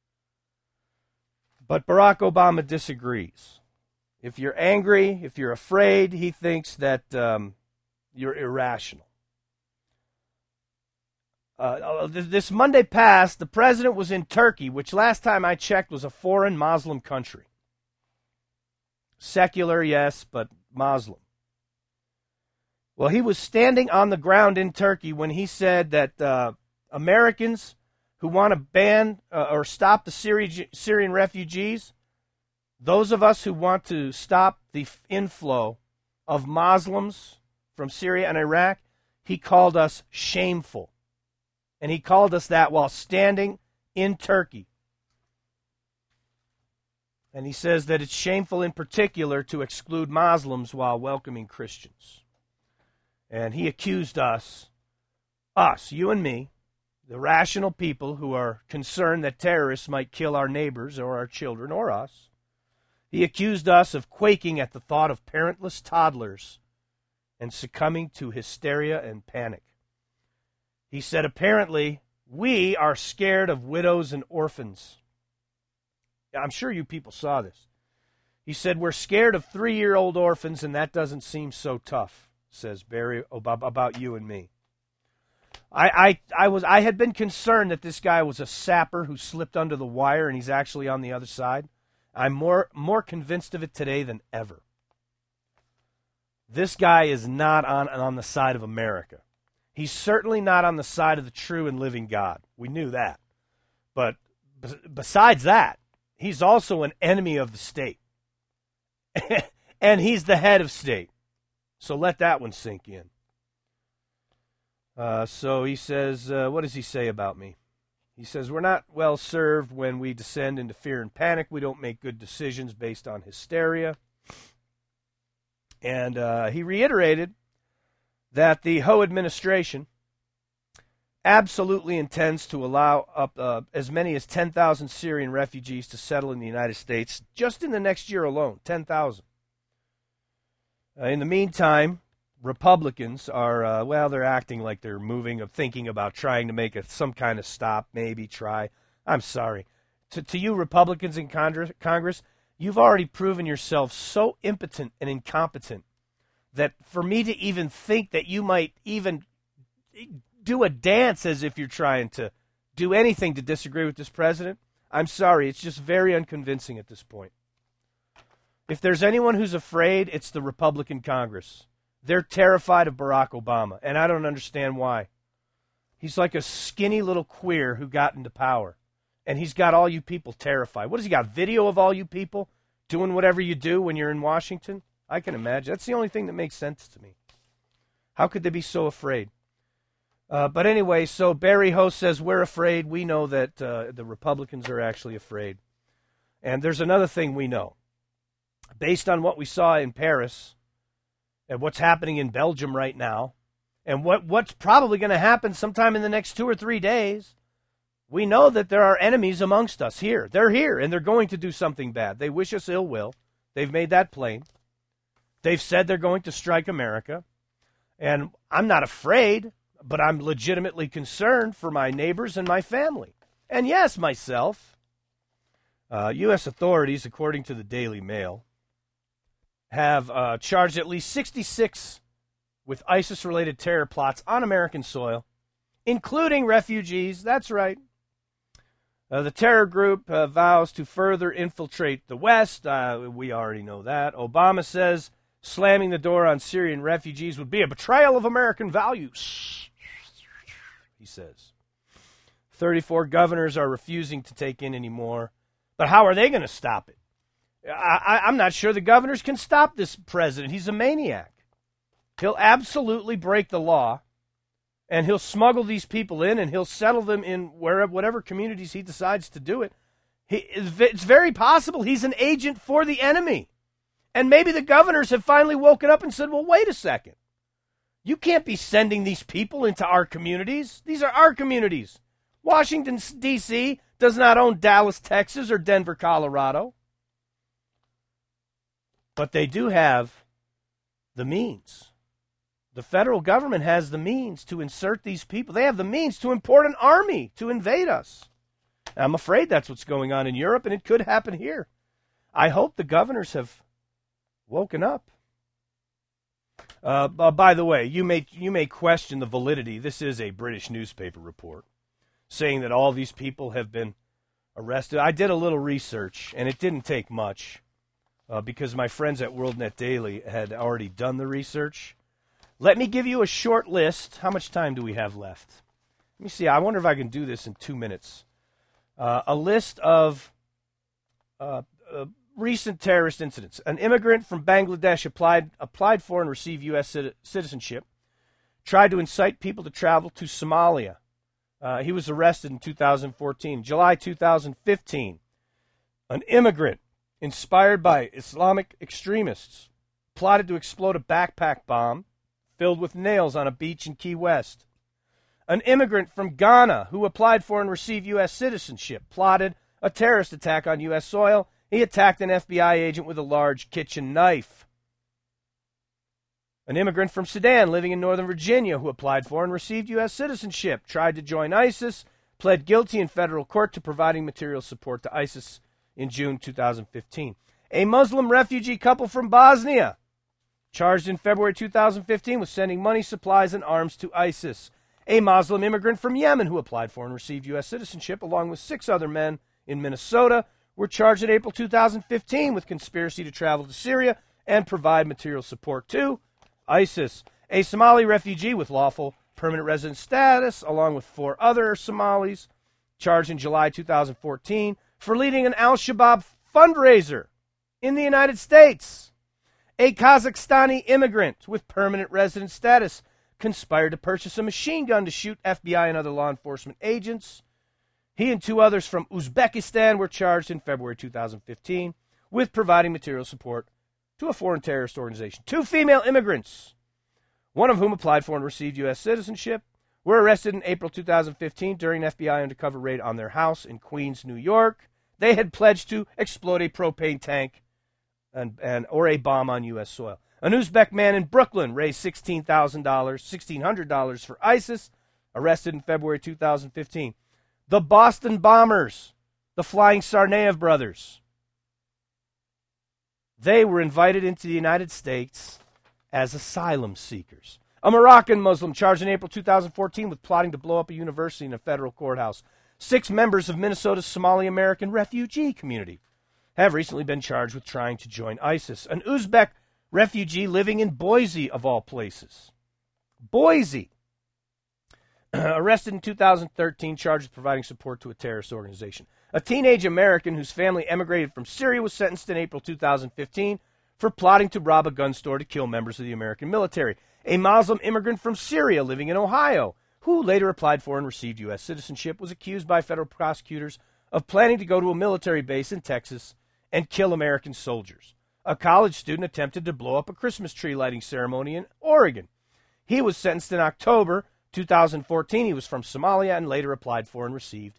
But Barack Obama disagrees. If you're angry, if you're afraid, he thinks that um, you're irrational. Uh, this Monday past, the president was in Turkey, which last time I checked was a foreign Muslim country. Secular, yes, but Muslim. Well, he was standing on the ground in Turkey when he said that uh, Americans who want to ban uh, or stop the Syri- Syrian refugees, those of us who want to stop the inflow of Muslims from Syria and Iraq, he called us shameful. And he called us that while standing in Turkey. And he says that it's shameful in particular to exclude Muslims while welcoming Christians. And he accused us, us, you and me, the rational people who are concerned that terrorists might kill our neighbors or our children or us. He accused us of quaking at the thought of parentless toddlers and succumbing to hysteria and panic. He said, apparently, we are scared of widows and orphans. I'm sure you people saw this. He said, we're scared of three-year-old orphans, and that doesn't seem so tough, says Barry about you and me. I, I, I, was, I had been concerned that this guy was a sapper who slipped under the wire, and he's actually on the other side. I'm more, more convinced of it today than ever. This guy is not on, on the side of America. He's certainly not on the side of the true and living God. We knew that. But b- besides that, he's also an enemy of the state. And he's the head of state. So let that one sink in. Uh, so he says, uh, what does he say about me? He says, we're not well served when we descend into fear and panic. We don't make good decisions based on hysteria. And uh, he reiterated that the Ho administration absolutely intends to allow up uh, as many as ten thousand Syrian refugees to settle in the United States just in the next year alone, ten thousand. Uh, in the meantime, Republicans are, uh, well, they're acting like they're moving, of thinking about trying to make a, some kind of stop, maybe try. I'm sorry. To, to you Republicans in Congress, Congress, you've already proven yourselves so impotent and incompetent that for me to even think that you might even do a dance as if you're trying to do anything to disagree with this president, I'm sorry, it's just very unconvincing at this point. If there's anyone who's afraid, it's the Republican Congress. They're terrified of Barack Obama, and I don't understand why. He's like a skinny little queer who got into power, and he's got all you people terrified. What has he got, video of all you people doing whatever you do when you're in Washington? I can imagine. That's the only thing that makes sense to me. How could they be so afraid? Uh, but anyway, so Barry Ho says, we're afraid. We know that uh, the Republicans are actually afraid. And there's another thing we know. Based on what we saw in Paris and what's happening in Belgium right now, and what, what's probably going to happen sometime in the next two or three days, We know that there are enemies amongst us here. They're here, and they're going to do something bad. They wish us ill will. They've made that plain. They've said they're going to strike America. And I'm not afraid, but I'm legitimately concerned for my neighbors and my family. And yes, myself. Uh, U S authorities, according to the Daily Mail, have uh, charged at least sixty-six with ISIS-related terror plots on American soil, including refugees. That's right. Uh, the terror group uh, vows to further infiltrate the West. Uh, we already know that. Obama says slamming the door on Syrian refugees would be a betrayal of American values, he says. thirty-four governors are refusing to take in any more. But how are they going to stop it? I, I, I'm not sure the governors can stop this president. He's a maniac. He'll absolutely break the law, and he'll smuggle these people in, and he'll settle them in wherever, whatever communities he decides to do it. He, it's very possible he's an agent for the enemy. And maybe the governors have finally woken up and said, well, wait a second. You can't be sending these people into our communities. These are our communities. Washington, D C does not own Dallas, Texas, or Denver, Colorado. But they do have the means. The federal government has the means to insert these people. They have the means to import an army to invade us. I'm afraid that's what's going on in Europe, and it could happen here. I hope the governors have woken up. Uh, by the way, you may you may question the validity. This is a British newspaper report saying that all these people have been arrested. I did a little research, and it didn't take much uh, because my friends at WorldNet Daily had already done the research. Let me give you a short list. How much time do we have left? Let me see. I wonder if I can do this in two minutes. Uh, a list of uh, uh, recent terrorist incidents. An immigrant from Bangladesh applied applied for and received U S citizenship, tried to incite people to travel to Somalia. Uh, he was arrested in two thousand fourteen. July two thousand fifteen, an immigrant inspired by Islamic extremists plotted to explode a backpack bomb filled with nails on a beach in Key West. An immigrant from Ghana who applied for and received U S citizenship plotted a terrorist attack on U S soil. He attacked an F B I agent with a large kitchen knife. An immigrant from Sudan living in Northern Virginia who applied for and received U S citizenship tried to join ISIS, pled guilty in federal court to providing material support to ISIS in June two thousand fifteen. A Muslim refugee couple from Bosnia charged in February two thousand fifteen with sending money, supplies, and arms to ISIS. A Muslim immigrant from Yemen who applied for and received U S citizenship, along with six other men in Minnesota, were charged in April two thousand fifteen with conspiracy to travel to Syria and provide material support to ISIS. A Somali refugee with lawful permanent resident status, along with four other Somalis, charged in July two thousand fourteen for leading an al-Shabaab fundraiser in the United States. A Kazakhstani immigrant with permanent resident status conspired to purchase a machine gun to shoot F B I and other law enforcement agents. He and two others from Uzbekistan were charged in February two thousand fifteen with providing material support to a foreign terrorist organization. Two female immigrants, one of whom applied for and received U S citizenship, were arrested in April two thousand fifteen during an F B I undercover raid on their house in Queens, New York. They had pledged to explode a propane tank and, and or a bomb on U S soil. An Uzbek man in Brooklyn raised sixteen thousand dollars, sixteen hundred dollars for ISIS, arrested in February two thousand fifteen. The Boston bombers, the Flying Tsarnaev brothers, they were invited into the United States as asylum seekers. A Moroccan Muslim charged in April two thousand fourteen with plotting to blow up a university and a federal courthouse. Six members of Minnesota's Somali American refugee community have recently been charged with trying to join ISIS. An Uzbek refugee living in Boise, of all places. Boise. Arrested in two thousand thirteen, charged with providing support to a terrorist organization. A teenage American whose family emigrated from Syria was sentenced in April two thousand fifteen for plotting to rob a gun store to kill members of the American military. A Muslim immigrant from Syria living in Ohio, who later applied for and received U S citizenship, was accused by federal prosecutors of planning to go to a military base in Texas and kill American soldiers. A college student attempted to blow up a Christmas tree lighting ceremony in Oregon. He was sentenced in October two thousand fourteen. He was from Somalia and later applied for and received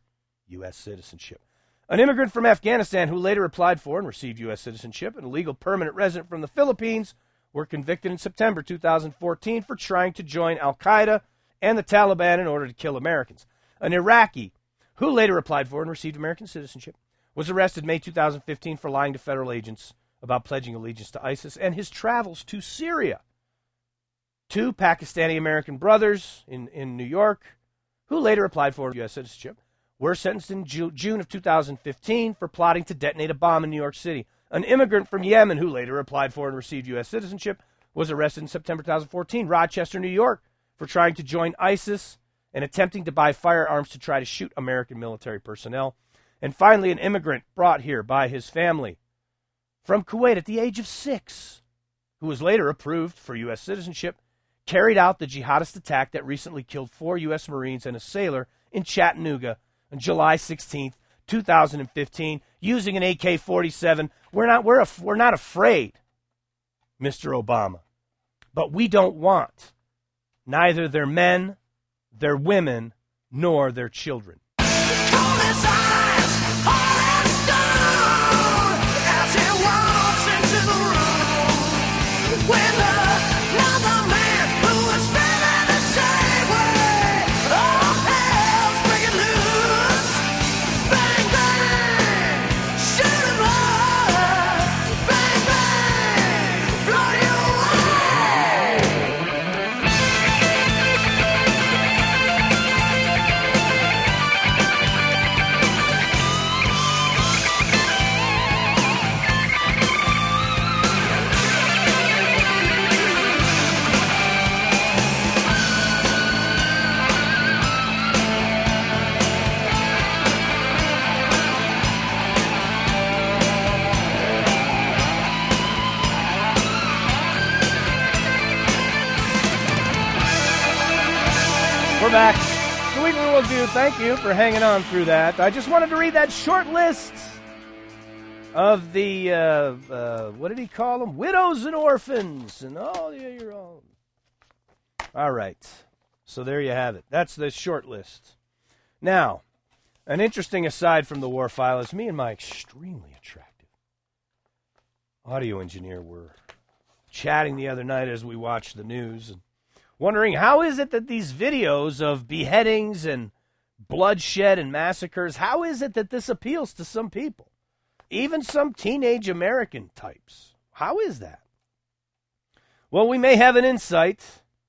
U S citizenship. An immigrant from Afghanistan who later applied for and received U S citizenship and a legal permanent resident from the Philippines were convicted in September two thousand fourteen for trying to join Al-Qaeda and the Taliban in order to kill Americans. An Iraqi who later applied for and received American citizenship was arrested May two thousand fifteen for lying to federal agents about pledging allegiance to ISIS and his travels to Syria. Two Pakistani-American brothers in, in New York who later applied for U S citizenship were sentenced in Ju- June of two thousand fifteen for plotting to detonate a bomb in New York City. An immigrant from Yemen who later applied for and received U S citizenship was arrested in September two thousand fourteen, Rochester, New York, for trying to join ISIS and attempting to buy firearms to try to shoot American military personnel. And finally, an immigrant brought here by his family from Kuwait at the age of six, who was later approved for U S citizenship, carried out the jihadist attack that recently killed four U S Marines and a sailor in Chattanooga on July sixteenth, two thousand fifteen, using an A K forty-seven. We're not, we're, af- we're not afraid, Mister Obama. But we don't want neither their men, their women, nor their children. We're back. The Weekly Worldview. Thank you for hanging on through that. I just wanted to read that short list of the, uh, uh, what did he call them? Widows and orphans. And, oh, yeah, you're all. All right. So there you have it. That's the short list. Now, an interesting aside from the war file is me and my extremely attractive audio engineer were chatting the other night as we watched the news and wondering how is it that these videos of beheadings and bloodshed and massacres, how is it that this appeals to some people? Even some teenage American types. How is that? Well, we may have an insight.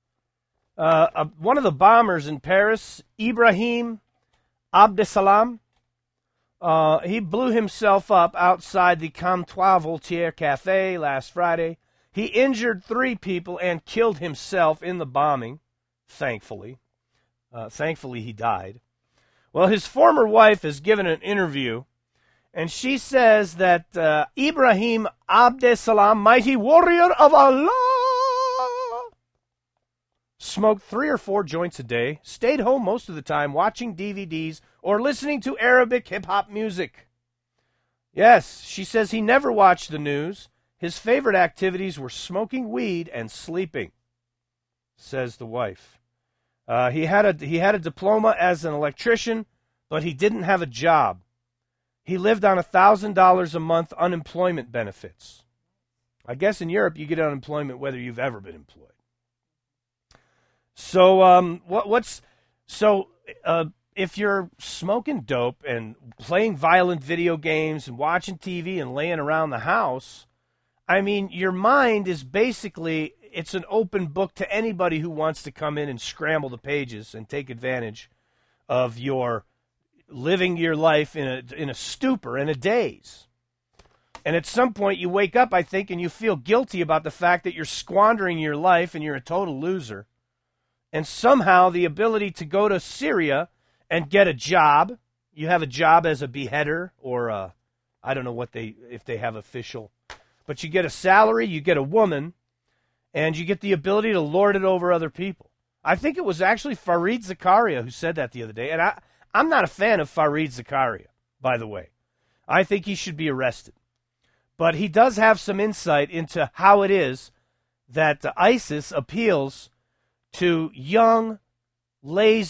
Uh, uh, one of the bombers in Paris, Ibrahim Abdesalam, uh, he blew himself up outside the Comptoir Voltaire Cafe last Friday. He injured three people and killed himself in the bombing, thankfully. Uh, thankfully, he died. Well, his former wife has given an interview, and she says that uh, Ibrahim Abdesalam, mighty warrior of Allah, smoked three or four joints a day, stayed home most of the time watching D V Ds or listening to Arabic hip-hop music. Yes, she says he never watched the news. His favorite activities were smoking weed and sleeping, says the wife. Uh, he had a he had a diploma as an electrician, but he didn't have a job. He lived on one thousand dollars a month unemployment benefits. I guess in Europe you get unemployment whether you've ever been employed. So um, what, what's so uh, if you're smoking dope and playing violent video games and watching T V and laying around the house, I mean, your mind is basically, it's an open book to anybody who wants to come in and scramble the pages and take advantage of your living your life in a in a stupor, in a daze. And at some point you wake up, I think, and you feel guilty about the fact that you're squandering your life and you're a total loser. And somehow the ability to go to Syria and get a job, you have a job as a beheader or a, I don't know what they, if they have official, but you get a salary, you get a woman, and you get the ability to lord it over other people. I think it was actually Fareed Zakaria who said that the other day. And I, I'm not a fan of Fareed Zakaria, by the way. I think he should be arrested. But he does have some insight into how it is that uh, ISIS appeals to young, lazy,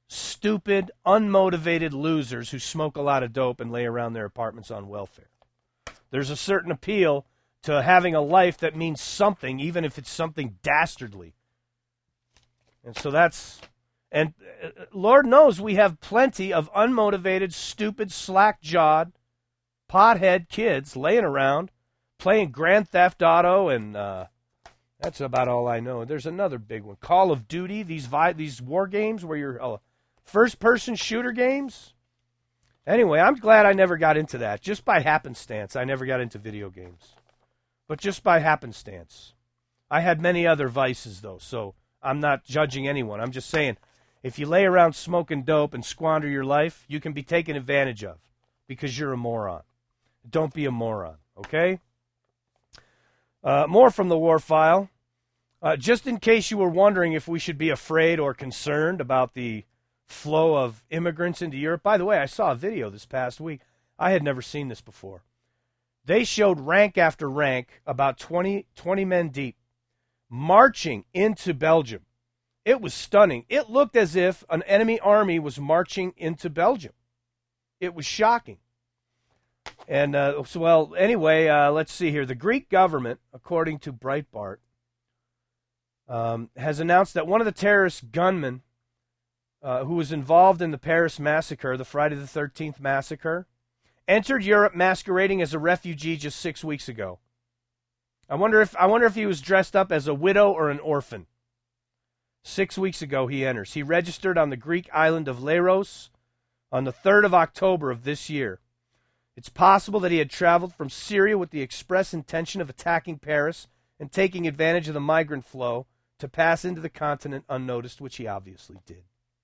stupid, unmotivated losers who smoke a lot of dope and lay around their apartments on welfare. There's a certain appeal to having a life that means something, even if it's something dastardly. And so that's, and uh, Lord knows we have plenty of unmotivated, stupid, slack-jawed, pothead kids laying around, playing Grand Theft Auto, and uh, that's about all I know. There's another big one, Call of Duty, these vi- these war games where you're uh, first-person shooter games. Anyway, I'm glad I never got into that. Just by happenstance, I never got into video games. But just by happenstance. I had many other vices, though, so I'm not judging anyone. I'm just saying, if you lay around smoking dope and squander your life, you can be taken advantage of because you're a moron. Don't be a moron, okay? Uh, more from the War File. Uh, just in case you were wondering if we should be afraid or concerned about the flow of immigrants into Europe. By the way, I saw a video this past week. I had never seen this before. They showed rank after rank, about twenty, twenty men deep, marching into Belgium. It was stunning. It looked as if an enemy army was marching into Belgium. It was shocking. And, uh, so, well, anyway, uh, let's see here. The Greek government, according to Breitbart, um, has announced that one of the terrorist gunmen uh, who was involved in the Paris massacre, the Friday the thirteenth massacre, entered Europe masquerading as a refugee just six weeks ago. I wonder if I wonder if he was dressed up as a widow or an orphan. Six weeks ago he enters. He registered on the Greek island of Leros on the third of October of this year. It's possible that he had traveled from Syria with the express intention of attacking Paris and taking advantage of the migrant flow to pass into the continent unnoticed, which he obviously did.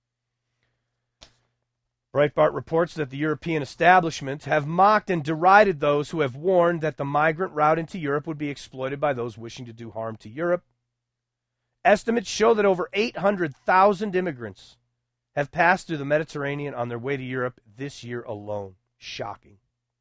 Breitbart reports that the European establishment have mocked and derided those who have warned that the migrant route into Europe would be exploited by those wishing to do harm to Europe. Estimates show that over eight hundred thousand immigrants have passed through the Mediterranean on their way to Europe this year alone. Shocking.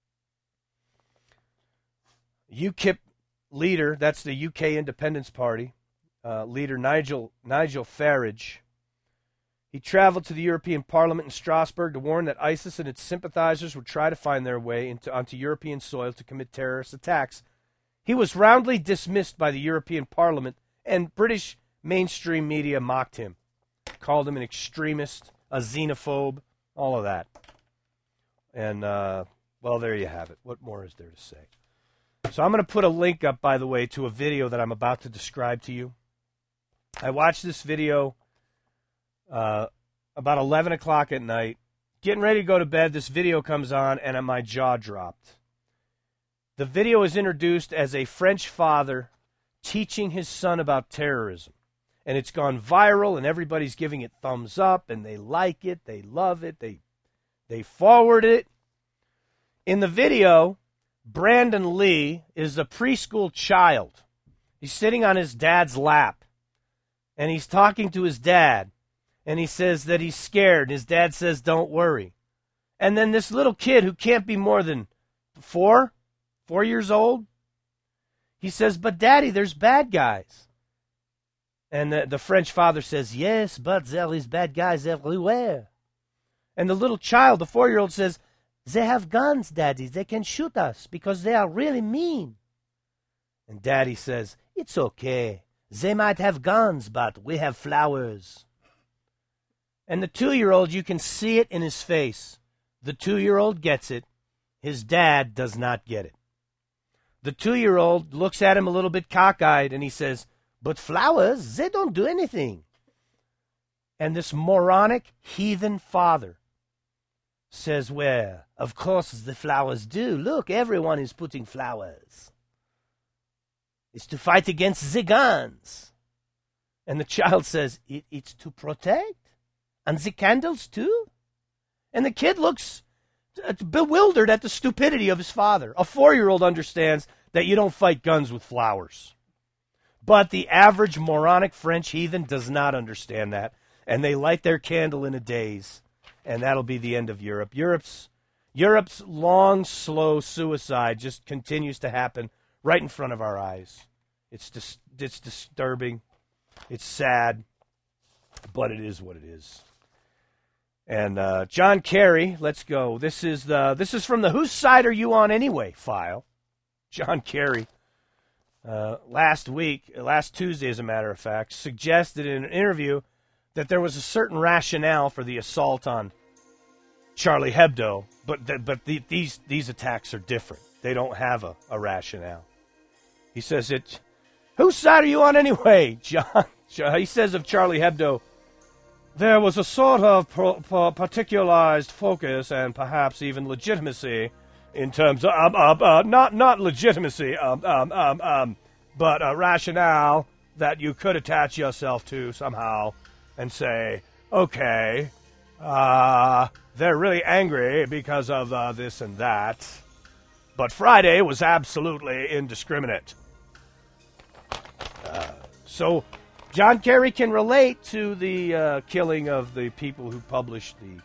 UKIP leader, that's the U K Independence Party, uh, leader Nigel, Nigel Farage, he traveled to the European Parliament in Strasbourg to warn that ISIS and its sympathizers would try to find their way into, onto European soil to commit terrorist attacks. He was roundly dismissed by the European Parliament, and British mainstream media mocked him, called him an extremist, a xenophobe, all of that. And, uh, well, there you have it. What more is there to say? So I'm going to put a link up, by the way, to a video that I'm about to describe to you. I watched this video uh, about eleven o'clock at night. Getting ready to go to bed, this video comes on, and my jaw dropped. The video is introduced as a French father teaching his son about terrorism. And it's gone viral, and everybody's giving it thumbs up, and they like it, they love it, they they forward it. In the video, Brandon Lee is a preschool child. He's sitting on his dad's lap, and he's talking to his dad, and he says that he's scared. His dad says, don't worry. And then this little kid who can't be more than four, four years old, he says, but Daddy, there's bad guys. And the, the French father says, yes, but there is bad guys everywhere. And the little child, the four-year-old, says, they have guns, Daddy. They can shoot us because they are really mean. And Daddy says, it's okay. They might have guns, but we have flowers. And the two-year-old, you can see it in his face. The two-year-old gets it. His dad does not get it. The two-year-old looks at him a little bit cockeyed, and he says, but flowers, they don't do anything. And this moronic heathen father says, well, of course the flowers do. Look, everyone is putting flowers. It's to fight against the guns. And the child says, it, it's to protect. And the candles too? And the kid looks bewildered at the stupidity of his father. A four-year-old understands that you don't fight guns with flowers. But the average moronic French heathen does not understand that. And they light their candle in a daze. And that'll be the end of Europe. Europe's Europe's long, slow suicide just continues to happen right in front of our eyes. It's dis- it's disturbing. It's sad. But it is what it is. And uh, John Kerry, let's go. This is the this is from the Whose Side Are You On Anyway file. John Kerry, uh, last week, last Tuesday as a matter of fact, suggested in an interview that there was a certain rationale for the assault on Charlie Hebdo, but th- but the, these these attacks are different. They don't have a, a rationale. He says it. Whose side are you on anyway, John? He says of Charlie Hebdo, there was a sort of pro- pro- particularized focus and perhaps even legitimacy in terms of um, um, uh, not not legitimacy, um, um, um, um, but a rationale that you could attach yourself to somehow and say, okay, uh, they're really angry because of uh, this and that, but Friday was absolutely indiscriminate. Uh, so John Kerry can relate to the uh, killing of the people who published the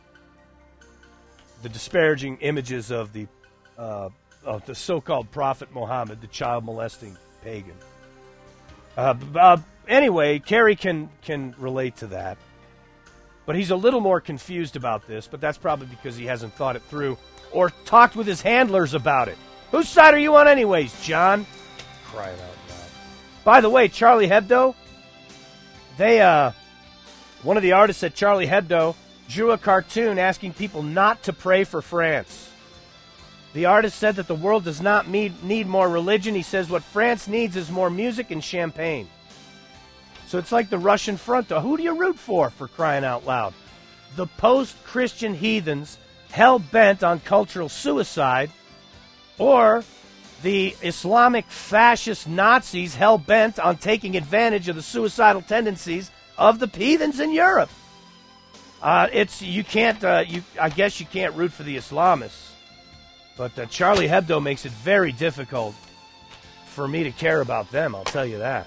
the disparaging images of the uh, of the so-called Prophet Muhammad, the child molesting pagan. Uh, uh, anyway, Kerry can can relate to that, but he's a little more confused about this. But that's probably because he hasn't thought it through or talked with his handlers about it. Whose side are you on, anyways, John? Crying out loud! By the way, Charlie Hebdo. They, uh, one of the artists at Charlie Hebdo drew a cartoon asking people not to pray for France. The artist said that the world does not need, need more religion. He says what France needs is more music and champagne. So it's like the Russian front. Who do you root for, for crying out loud? The post-Christian heathens hell-bent on cultural suicide, or the Islamic fascist Nazis hell-bent on taking advantage of the suicidal tendencies of the heathens in Europe. Uh, it's you can't. Uh, you I guess you can't root for the Islamists, but uh, Charlie Hebdo makes it very difficult for me to care about them. I'll tell you that.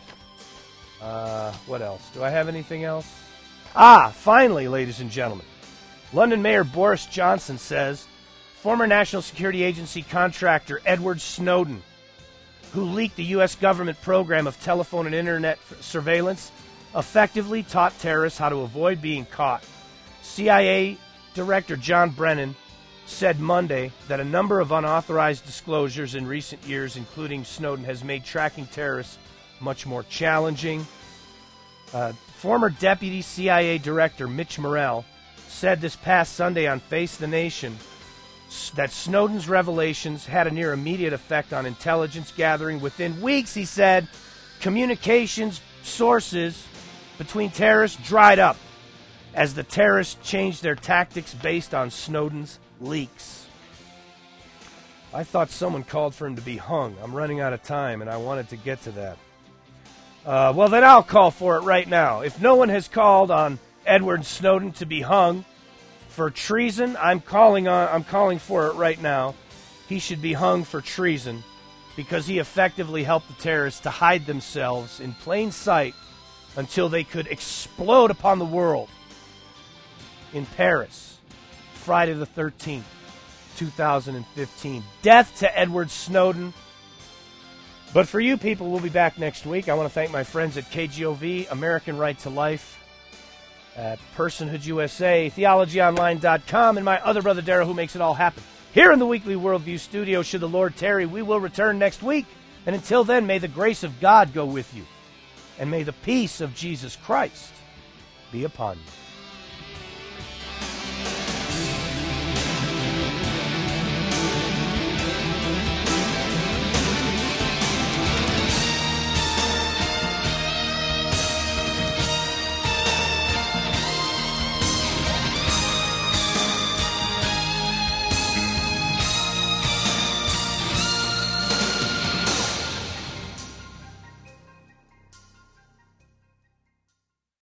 Uh, what else? Do I have anything else? Ah, finally, ladies and gentlemen, London Mayor Boris Johnson says former National Security Agency contractor Edward Snowden, who leaked the U S government program of telephone and internet surveillance, effectively taught terrorists how to avoid being caught. C I A Director John Brennan said Monday that a number of unauthorized disclosures in recent years, including Snowden, has made tracking terrorists much more challenging. Uh, former Deputy C I A Director Mitch Morrell said this past Sunday on Face the Nation that Snowden's revelations had a near immediate effect on intelligence gathering. Within weeks, he said, communications sources between terrorists dried up as the terrorists changed their tactics based on Snowden's leaks. I thought someone called for him to be hung. I'm running out of time, and I wanted to get to that. Uh, well, then I'll call for it right now. If no one has called on Edward Snowden to be hung for treason, I'm calling on I'm calling for it right now. He should be hung for treason because he effectively helped the terrorists to hide themselves in plain sight until they could explode upon the world. In Paris, Friday the thirteenth, two thousand fifteen. Death to Edward Snowden. But for you people, we'll be back next week. I want to thank my friends at K G O V, American Right to Life, at Personhood U S A, theology online dot com, and my other brother Darrell, who makes it all happen. Here in the Weekly Worldview studio, should the Lord tarry, we will return next week. And until then, may the grace of God go with you, and may the peace of Jesus Christ be upon you.